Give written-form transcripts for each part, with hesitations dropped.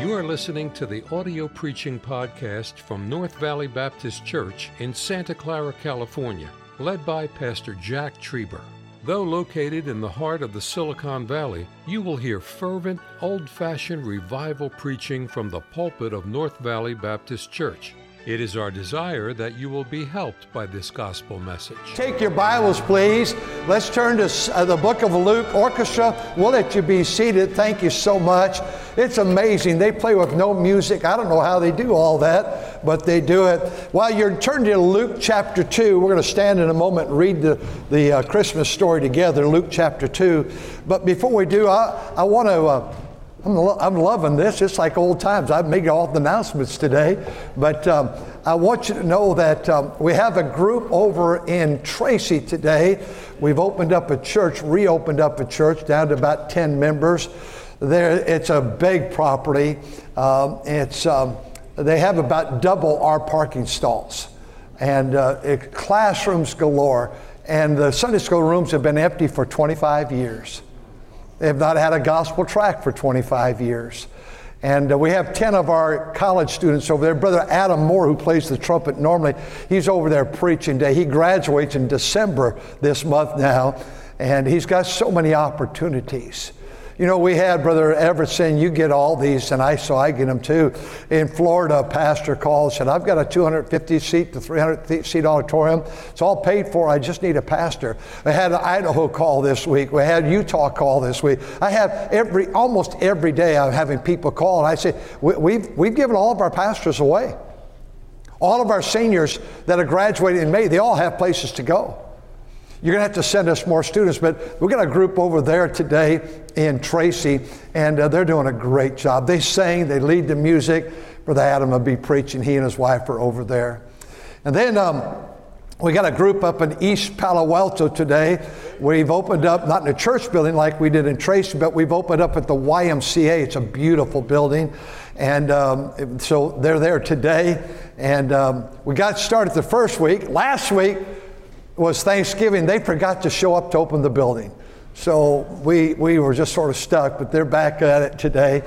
You are listening to the audio preaching podcast from North Valley Baptist Church in Santa Clara, California, led by Pastor Jack Trieber. Though located in the heart of the Silicon Valley, you will hear fervent, old-fashioned revival preaching from the pulpit of North Valley Baptist Church. It is our desire that you will be helped by this gospel message. Take your Bibles, please. Let's turn to the book of Luke. Orchestra, we'll let you be seated. Thank you so much. It's amazing. They play with no music. I don't know how they do all that, but they do it. While you're turning to Luke chapter 2, we're going to stand in a moment and read the Christmas story together, Luke chapter 2. But before we do, I want to... I'm loving this. It's like old times. I've made all the announcements today. But I want you to know that we have a group over in Tracy today. We've opened up a church, reopened up a church down to about 10 members. It's a big property. They have about double our parking stalls. And classrooms galore. And the Sunday school rooms have been empty for 25 years. They have not had a gospel tract for 25 years. And we have 10 of our college students over there. Brother Adam Moore, who plays the trumpet normally, he's over there preaching today. He graduates in December this month now, and he's got so many opportunities. You know, we had Brother Everett saying, you get all these, and I get them too. In Florida, a pastor called and said, I've got a 250-seat to 300-seat auditorium. It's all paid for. I just need a pastor. I had an Idaho call this week. We had Utah call this week. I have almost every day I'm having people call, and I say, we've given all of our pastors away. All of our seniors that are graduating in May, they all have places to go. You're going to have to send us more students, but we've got a group over there today in Tracy, and they're doing a great job. They sing, they lead the music. Brother Adam will be preaching. He and his wife are over there. And then we got a group up in East Palo Alto today. We've opened up, not in a church building like we did in Tracy, but we've opened up at the YMCA. It's a beautiful building. And so they're there today. And we got started the first week. Last week was Thanksgiving. They forgot to show up to open the building. So we were just sort of stuck, but they're back at it today.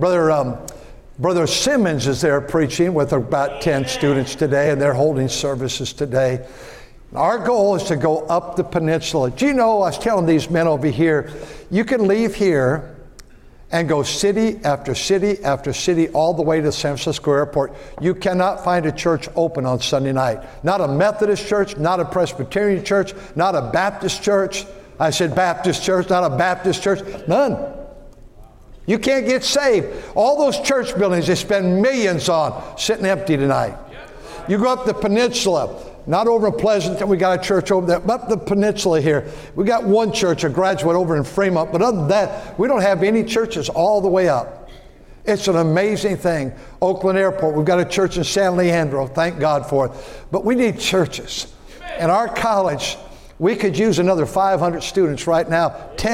Brother Simmons is there preaching with about 10 students today, and they're holding services today. Our goal is to go up the peninsula. Do you know, I was telling these men over here, you can leave here and go city after city after city all the way to San Francisco Airport. You cannot find a church open on Sunday night. Not a Methodist church, not a Presbyterian church, not a Baptist church. I said Baptist church, not a Baptist church. None. You can't get saved. All those church buildings they spend millions on sitting empty tonight. You go up the peninsula, not over in Pleasanton, we got a church over there, up the peninsula here. We got one church, a graduate over in Fremont, but other than that, we don't have any churches all the way up. It's an amazing thing. Oakland Airport, we've got a church in San Leandro, thank God for it. But we need churches. And our college, we could use another 500 students right now,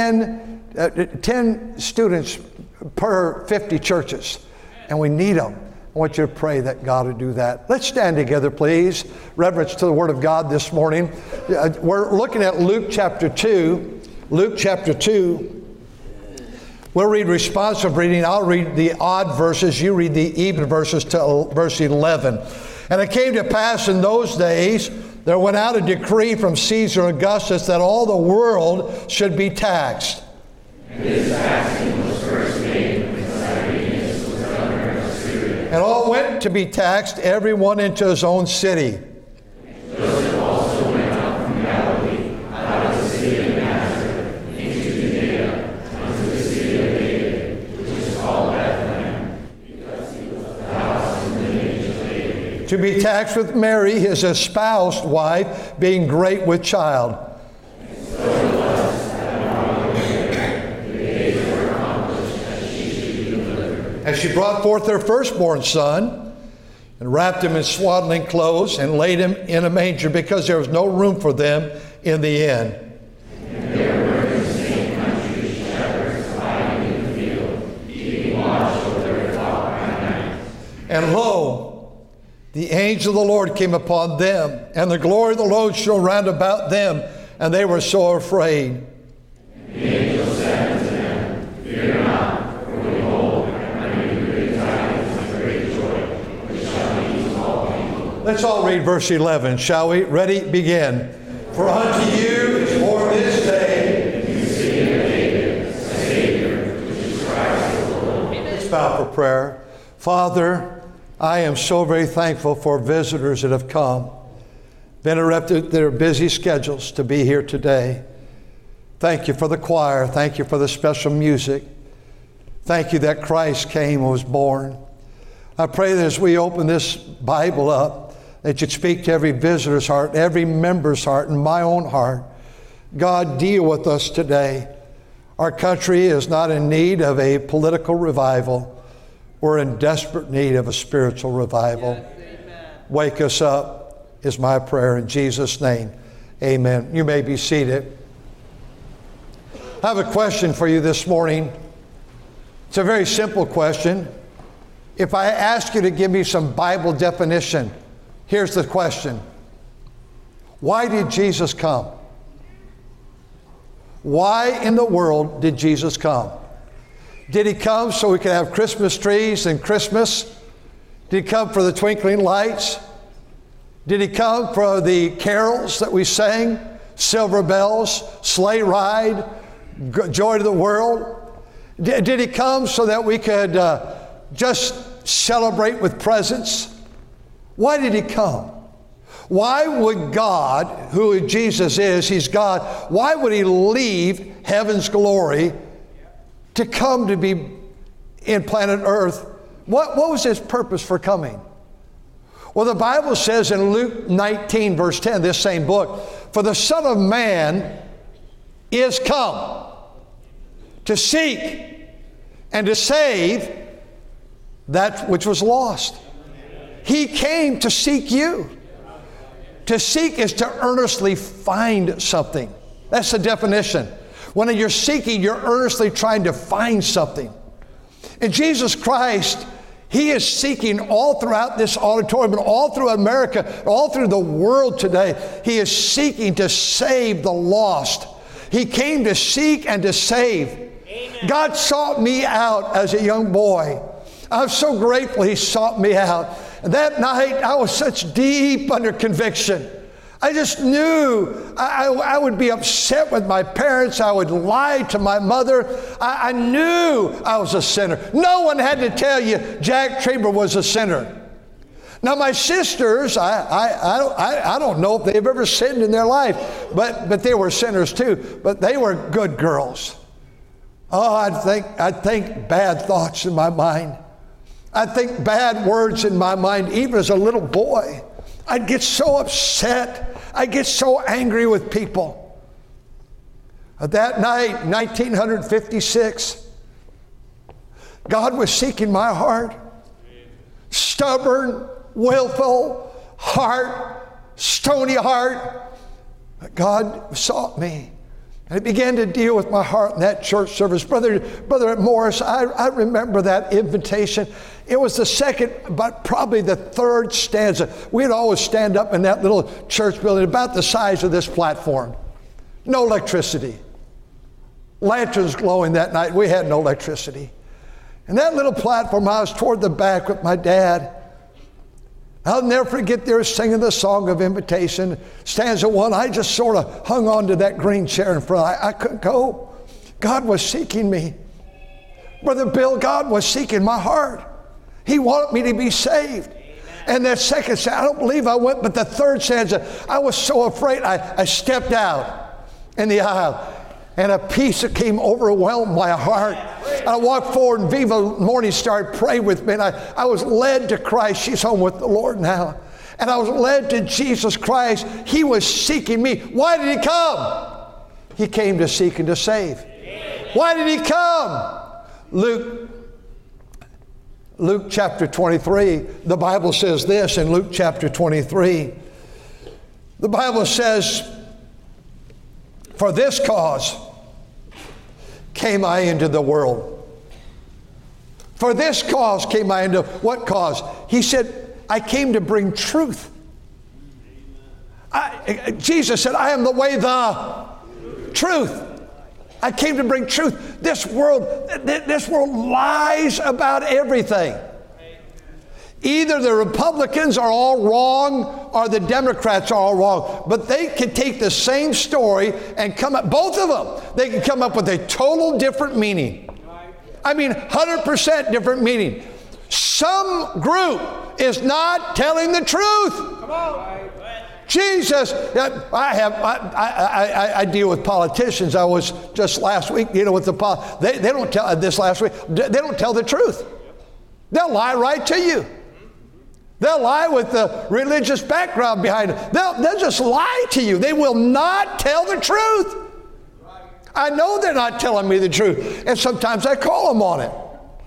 10 students per 50 churches, and we need them. I want you to pray that God would do that. Let's stand together, please. Reverence to the Word of God this morning. We're looking at Luke chapter 2. Luke chapter 2. We'll read responsive reading. I'll read the odd verses. You read the even verses to verse 11. And it came to pass in those days, there went out a decree from Caesar Augustus that all the world should be taxed. And this taxing was first made when Cyrenius was governor of Syria. And all went to be taxed, every one into his own city. And Joseph also went up from Galilee, out of the city of Nazareth, into Judea, unto the city of David, which is called Bethlehem, because he was of the house and lineage of David. To be taxed with Mary, his espoused wife, being great with child. And so it was that while the days were accomplished that she should be delivered. And she brought forth her firstborn son, and wrapped him in swaddling clothes, and laid him in a manger, because there was no room for them in the inn. And there were in the same country shepherds abiding in the field, keeping watch over their flock by night. And lo, the angel of the Lord came upon them, and the glory of the Lord shone round about them, and they were so afraid. And the angel said unto them, Fear not, for behold, I bring you great tidings Let's all read verse 11, shall we? Ready? Begin. For unto you is born this day in the city of David a Savior, which is Christ the Lord. Let's bow for prayer. Father, I am so very thankful for visitors that have come, been interrupted their busy schedules to be here today. Thank you for the choir. Thank you for the special music. Thank you that Christ came and was born. I pray that as we open this Bible up, that you'd speak to every visitor's heart, every member's heart, and my own heart. God, deal with us today. Our country is not in need of a political revival. We're in desperate need of a spiritual revival. Yes, wake us up is my prayer in Jesus' name. Amen. You may be seated. I have a question for you this morning. It's a very simple question. If I ask you to give me some Bible definition, here's the question. Why did Jesus come? Why in the world did Jesus come? Did he come so we could have Christmas trees and Christmas? Did he come for the twinkling lights? Did he come for the carols that we sang? Silver bells, sleigh ride, joy to the world? Did he come so that we could just celebrate with presents? Why did he come? Why would God, who Jesus is, he's God, why would he leave heaven's glory to come to be in planet Earth? What was his purpose for coming? Well, the Bible says in Luke 19, verse 10, this same book, for the Son of Man is come to seek and to save that which was lost. He came to seek you. To seek is to earnestly find something. That's the definition. When you're seeking, you're earnestly trying to find something. And Jesus Christ, he is seeking all throughout this auditorium and all through America, all through the world today. He is seeking to save the lost. He came to seek and to save. Amen. God sought me out as a young boy. I'm so grateful he sought me out. And that night, I was such deep under conviction. I just knew I would be upset with my parents. I would lie to my mother. I knew I was a sinner. No one had to tell you Jack Trieber was a sinner. Now, my sisters, I don't know if they've ever sinned in their life, but they were sinners too. But they were good girls. Oh, I'd think bad thoughts in my mind. I'd think bad words in my mind, even as a little boy. I'd get so upset. I'd get so angry with people. That night, 1956, God was seeking my heart. Stubborn, willful heart, stony heart. But God sought me. And he began to deal with my heart in that church service. Brother Morris, I remember that invitation. It was the second, but probably the third stanza. We'd always stand up in that little church building about the size of this platform. No electricity. Lanterns glowing that night. We had no electricity. And that little platform, I was toward the back with my dad. I'll never forget they were singing the song of invitation. Stanza 1, I just sort of hung on to that green chair in front. I couldn't go. God was seeking me. Brother Bill, God was seeking my heart. He wanted me to be saved. Amen. And that second stanza, I don't believe I went, but the third stanza, I was so afraid I stepped out in the aisle. And a peace that came overwhelmed my heart. I walked forward and Viva Morning Star prayed with me. And I was led to Christ. She's home with the Lord now. And I was led to Jesus Christ. He was seeking me. Why did he come? He came to seek and to save. Why did he come? Luke chapter 23, the Bible says this in Luke chapter 23. The Bible says, for this cause came I into the world. For this cause came I into, what cause? He said, I came to bring truth. Jesus said, I am the way, the truth. I came to bring truth. This world lies about everything. Either the Republicans are all wrong or the Democrats are all wrong. But they can take the same story and come up, both of them, they can come up with a total different meaning. I mean, 100% different meaning. Some group is not telling the truth. Come on. Jesus, I deal with politicians. I was just last week, with they don't tell this last week. They don't tell the truth. They'll lie right to you. They'll lie with the religious background behind it. They'll just lie to you. They will not tell the truth. I know they're not telling me the truth, and sometimes I call them on it.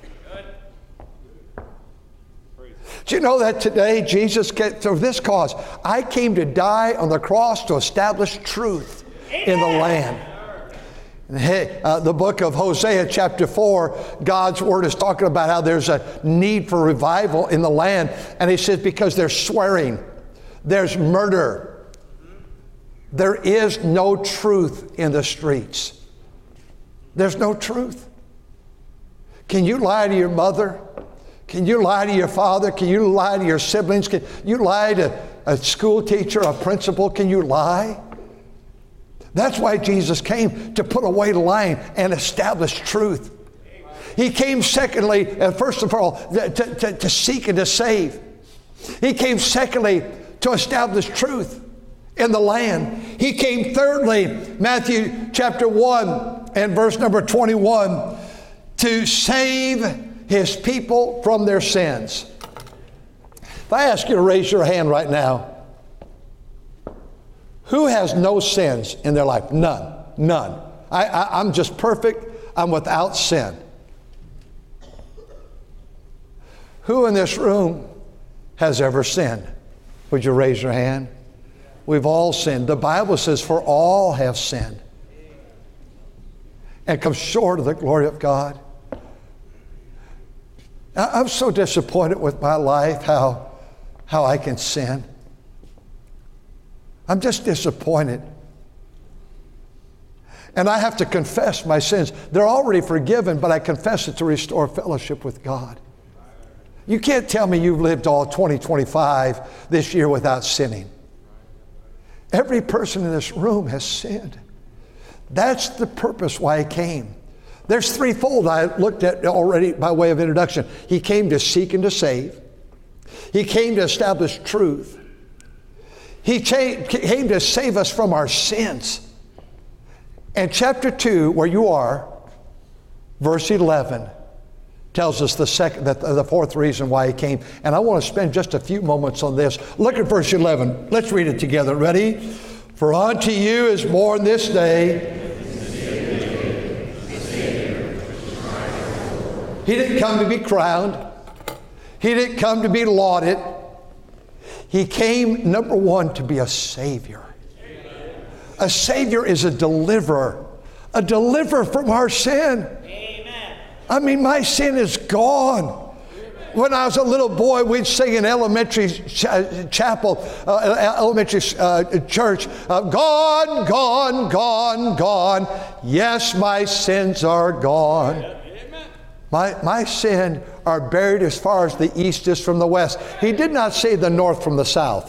Do you know that today Jesus came for this cause? I came to die on the cross to establish truth in the land. Hey, the book of Hosea chapter 4, God's word is talking about how there's a need for revival in the land. And he says because there's swearing, there's murder. There is no truth in the streets. There's no truth. Can you lie to your mother? Can you lie to your father? Can you lie to your siblings? Can you lie to a school teacher, a principal? Can you lie? That's why Jesus came, to put away lying and establish truth. He came secondly, first of all, to seek and to save. He came secondly to establish truth in the land. He came thirdly, Matthew chapter 1 and verse number 21, to save his people from their sins. If I ask you to raise your hand right now, who has no sins in their life? None. None. I'm just perfect. I'm without sin. Who in this room has ever sinned? Would you raise your hand? We've all sinned. The Bible says, for all have sinned and come short of the glory of God. I'm so disappointed with my life, how I can sin. I'm just disappointed. And I have to confess my sins. They're already forgiven, but I confess it to restore fellowship with God. You can't tell me you've lived all 2025 this year without sinning. Every person in this room has sinned. That's the purpose why he came. There's threefold I looked at already by way of introduction. He came to seek and to save. He came to establish truth. He came to save us from our sins. And chapter 2, where you are, verse 11, tells us the fourth reason why he came. And I want to spend just a few moments on this. Look at verse 11. Let's read it together. Ready? For unto you is born this day. He didn't come to be crowned. He didn't come to be lauded. He came, number one, to be a Savior. A Savior is a deliverer from our sin. Amen. I mean, my sin is gone. When I was a little boy, we'd sing in elementary chapel, elementary church, gone, gone, gone, gone. Yes, my sins are gone. My sin are buried as far as the east is from the west. He did not say the north from the south.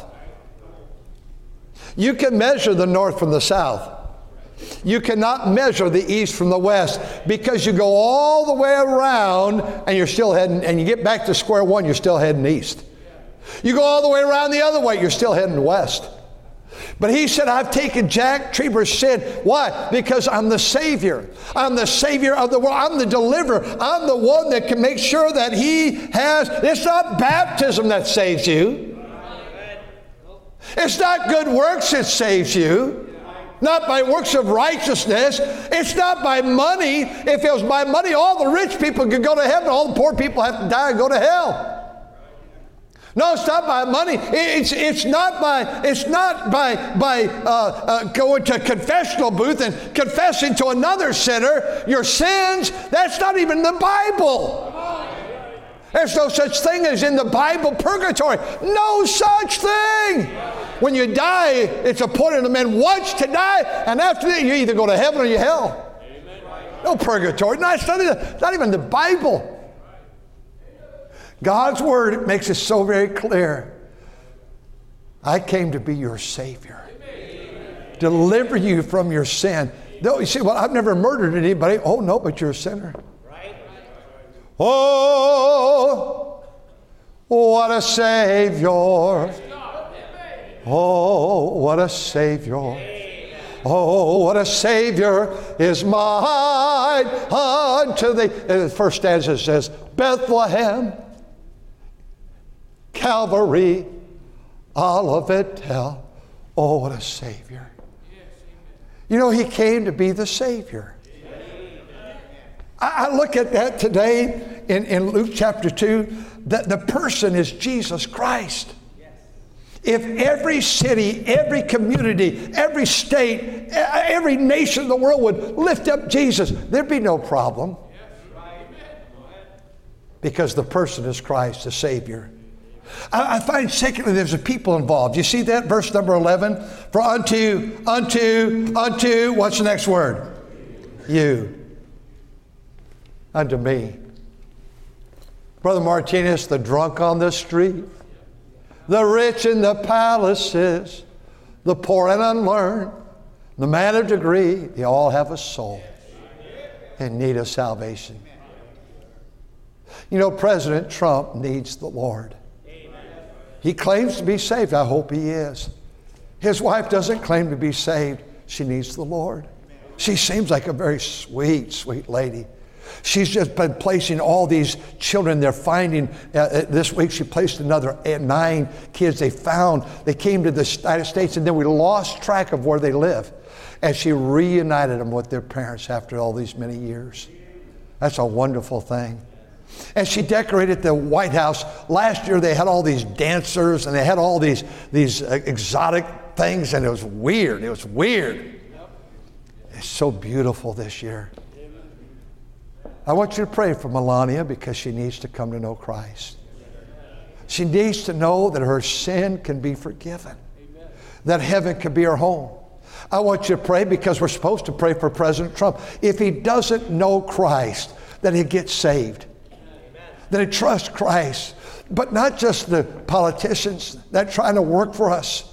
You can measure the north from the south. You cannot measure the east from the west, because you go all the way around and you're still heading, and you get back to square one, you're still heading east. You go all the way around the other way, you're still heading west. But he said, I've taken Jack Trieber's sin. Why? Because I'm the Savior. I'm the Savior of the world. I'm the deliverer. I'm the one that can make sure that he has. It's not baptism that saves you. It's not good works that saves you. Not by works of righteousness. It's not by money. If it was by money, all the rich people could go to heaven. All the poor people have to die and go to hell. No, it's not by money. It's not by going to a confessional booth and confessing to another sinner your sins. That's not even the Bible. There's no such thing as in the Bible purgatory. No such thing. When you die, it's appointed a man once to die, and after that you either go to heaven or you hell. No purgatory. No, it's not even the Bible. God's word makes it so very clear. I came to be your Savior. Deliver you from your sin. No, you say, well, I've never murdered anybody. Oh, no, but you're a sinner. Oh, what a Savior. Oh, what a Savior. Oh, what a Savior is mine unto thee. The first stanza says, Bethlehem, Calvary, Olivet Hill. Oh, what a Savior. You know, he came to be the Savior. I look at that today in Luke chapter 2, that the person is Jesus Christ. If every city, every community, every state, every nation in the world would lift up Jesus, there'd be no problem. Because the person is Christ, the Savior. I find secondly, there's a people involved. You see that? Verse number 11. For unto, what's the next word? You. Unto me. Brother Martinez, the drunk on the street, the rich in the palaces, the poor and unlearned, the man of degree, they all have a soul in need of salvation. You know, President Trump needs the Lord. He claims to be saved. I hope he is. His wife doesn't claim to be saved. She needs the Lord. She seems like a very sweet, sweet lady. She's just been placing all these children. They're finding, this week she placed another 9 kids they found. They came to the United States and then we lost track of where they live. And she reunited them with their parents after all these many years. That's a wonderful thing. And she decorated the White House. Last year they had all these dancers and they had all these exotic things, and it was weird. It was weird. It's so beautiful this year. I want you to pray for Melania because she needs to come to know Christ. She needs to know that her sin can be forgiven, that heaven can be her home. I want you to pray because we're supposed to pray for President Trump. If he doesn't know Christ, that he gets saved, that he trusts Christ, but not just the politicians that are trying to work for us,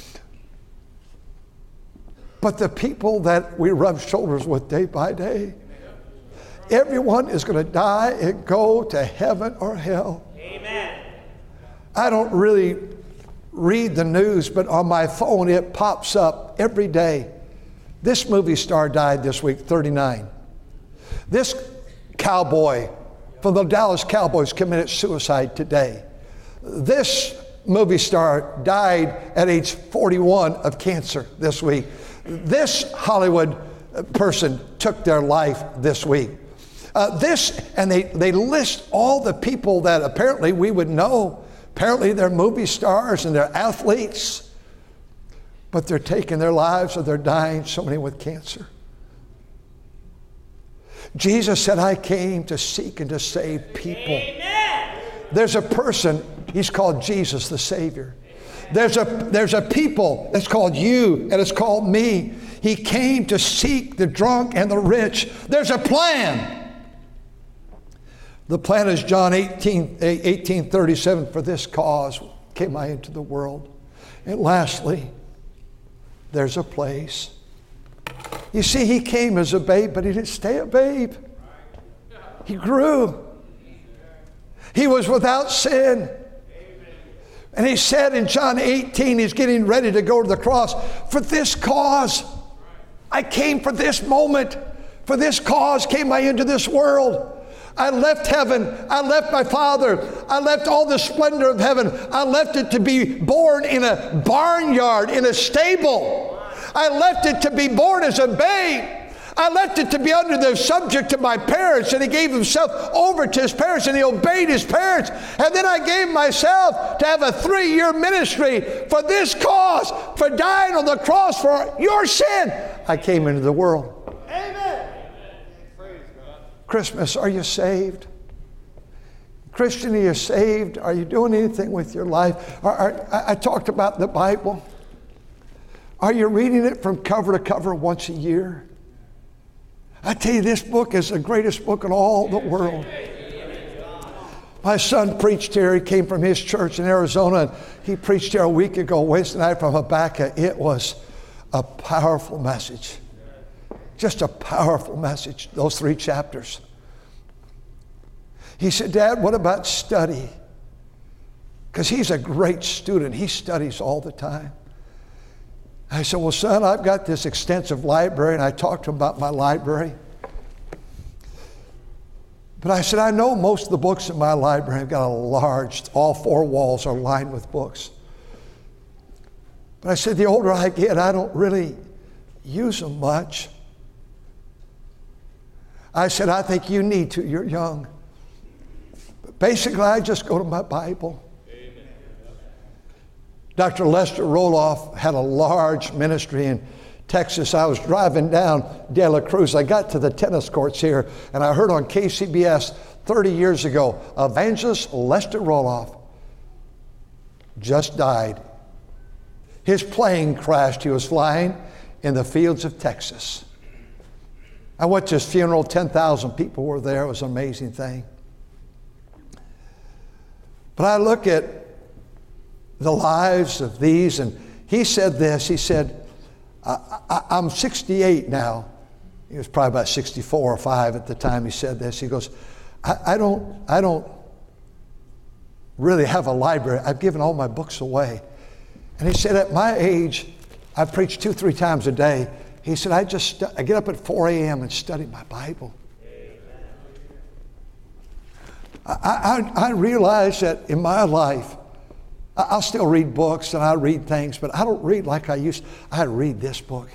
but the people that we rub shoulders with day by day. Everyone is going to die and go to heaven or hell. Amen. I don't really read the news, but on my phone it pops up every day. This movie star died this week, 39. This cowboy from the Dallas Cowboys committed suicide today. This movie star died at age 41 of cancer this week. This Hollywood person took their life this week. They list all the people that apparently we would know. Apparently they're movie stars and they're athletes, but they're taking their lives or they're dying, so many with cancer. Jesus said, I came to seek and to save people. Amen. There's a person, he's called Jesus the Savior. There's a people that's called you and it's called me. He came to seek the drunk and the rich. There's a plan. The plan is John 18:37, for this cause came I into the world. And lastly, there's a place. You see, he came as a babe, but he didn't stay a babe. He grew. He was without sin. And he said in John 18, he's getting ready to go to the cross, for this cause, I came for this moment. For this cause came I into this world. I left heaven. I left my Father. I left all the splendor of heaven. I left it to be born in a barnyard, in a stable. I left it to be born as a babe. I left it to be under the subject of my parents, and he gave himself over to his parents, and he obeyed his parents. And then I gave myself to have a 3-year ministry for this cause, for dying on the cross for your sin. I came into the world. Amen. Christmas, are you saved? Christian, are you saved? Are you doing anything with your life? I talked about the Bible. Are you reading it from cover to cover once a year? I tell you, this book is the greatest book in all the world. My son preached here. He came from his church in Arizona, and he preached here a week ago, Wednesday night from Habakkuk. It was a powerful message. Just a powerful message, those 3 chapters. He said, Dad, what about study? Because he's a great student. He studies all the time. I said, well, son, I've got this extensive library, and I talked to him about my library. But I said, I know most of the books in my library have got a large, all 4 walls are lined with books. But I said, the older I get, I don't really use them much. I said, I think you need to. You're young. But basically, I just go to my Bible. Amen. Dr. Lester Roloff had a large ministry in Texas. I was driving down De La Cruz. I got to the tennis courts here, and I heard on KCBS 30 years ago, evangelist Lester Roloff just died. His plane crashed. He was flying in the fields of Texas. I went to his funeral. 10,000 people were there. It was an amazing thing. But I look at the lives of these, and he said this. He said, I'm 68 now. He was probably about 64 or 5 at the time he said this. He goes, I don't really have a library. I've given all my books away. And he said, at my age, I preach 2-3 times a day. He said, I get up at 4 a.m. and study my Bible. I realize that in my life, I'll still read books and I read things, but I don't read like I used to. I read this book.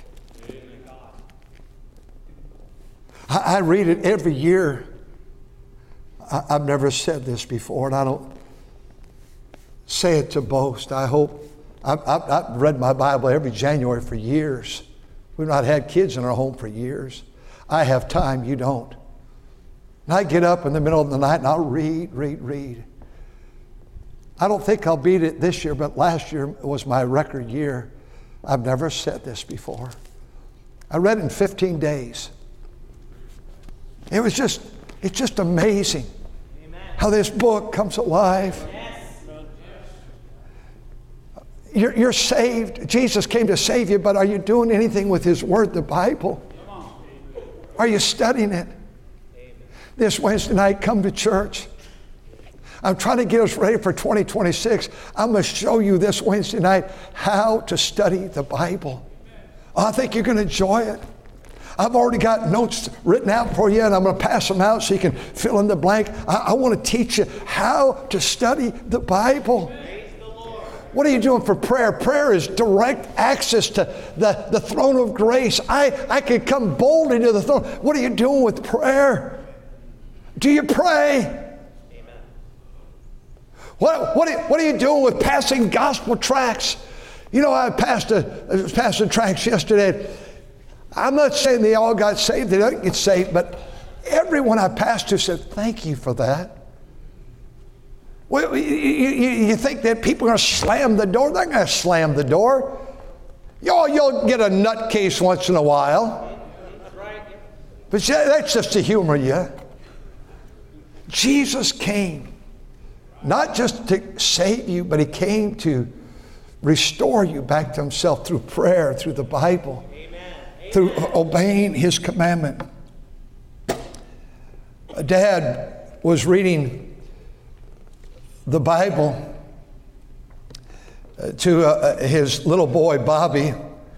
I read it every year. I've never said this before, and I don't say it to boast. I hope. I've read my Bible every January for years. We've not had kids in our home for years. I have time, you don't. And I get up in the middle of the night and I'll read. I don't think I'll beat it this year, but last year was my record year. I've never said this before. I read it in 15 days. It's just amazing. Amen. How this book comes alive. Yes. You're saved. Jesus came to save you, but are you doing anything with His Word, the Bible? Are you studying it? Amen. This Wednesday night, come to church. I'm trying to get us ready for 2026. I'm going to show you this Wednesday night how to study the Bible. I think you're going to enjoy it. I've already got notes written out for you, and I'm going to pass them out so you can fill in the blank. I want to teach you how to study the Bible. What are you doing for prayer? Prayer is direct access to the throne of grace. I can come boldly to the throne. What are you doing with prayer? Do you pray? What are you doing with passing gospel tracts? You know, I was passing tracts yesterday. I'm not saying they all got saved. They don't get saved, but everyone I passed to said, thank you for that. Well, you think that people are going to slam the door? They're not going to slam the door. You'll get a nutcase once in a while. But that's just to humor you. Jesus came not just to save you, but He came to restore you back to Himself through prayer, through the Bible, through obeying His commandment. Dad was reading the Bible to his little boy, Bobby.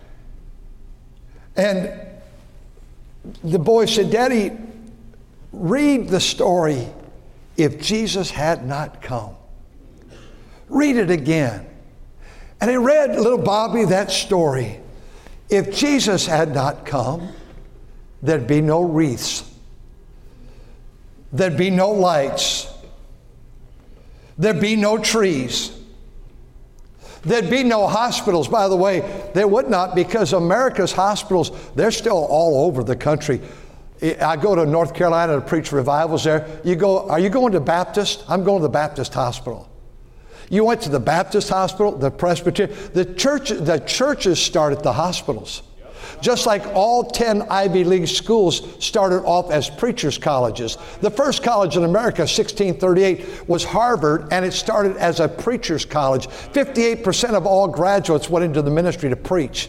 And the boy said, Daddy, read the story, if Jesus had not come. Read it again. And he read little Bobby that story. If Jesus had not come, there'd be no wreaths. There'd be no lights. There'd be no trees. There'd be no hospitals. By the way, there would not, because America's hospitals, they're still all over the country. I go to North Carolina to preach revivals there. Are you going to Baptist? I'm going to the Baptist hospital. You went to the Baptist hospital, the Presbyterian. The churches start at the hospitals. Just like all 10 Ivy League schools started off as preachers' colleges. The first college in America, 1638, was Harvard, and it started as a preachers' college. 58% of all graduates went into the ministry to preach.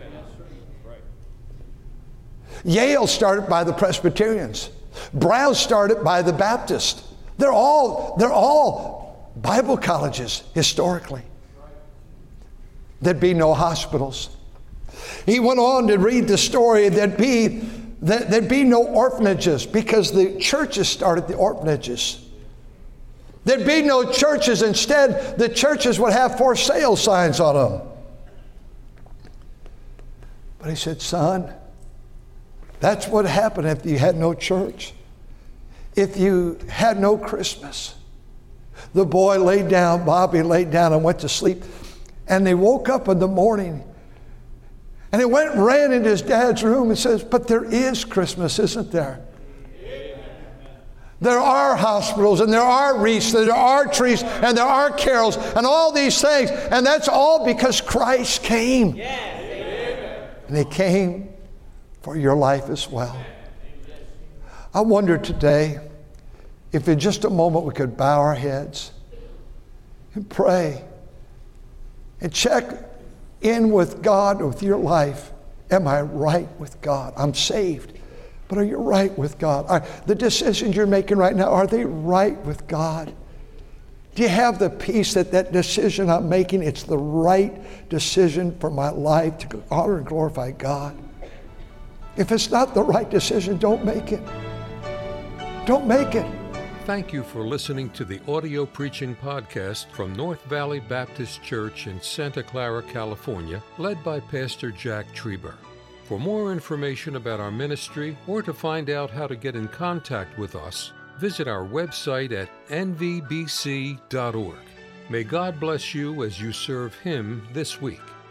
Yale started by the Presbyterians. Brown started by the Baptists. They're all Bible colleges historically. There'd be no hospitals. He went on to read the story there'd be no orphanages because the churches started the orphanages. There'd be no churches. Instead, the churches would have for sale signs on them. But he said, son, that's what happened if you had no church. If you had no Christmas. The boy laid down, Bobby laid down and went to sleep. And they woke up in the morning. And he went and ran into his dad's room and says, but there is Christmas, isn't there? There are hospitals, and there are wreaths, and there are trees, and there are carols, and all these things. And that's all because Christ came. And he came for your life as well. I wonder today if in just a moment we could bow our heads and pray and check in with God, with your life. Am I right with God? I'm saved, but are you right with God? The decisions you're making right now, are they right with God? Do you have the peace that that decision I'm making, it's the right decision for my life to honor and glorify God? If it's not the right decision, don't make it. Don't make it. Thank you for listening to the audio preaching podcast from North Valley Baptist Church in Santa Clara, California, led by Pastor Jack Trieber. For more information about our ministry or to find out how to get in contact with us, visit our website at nvbc.org. May God bless you as you serve Him this week.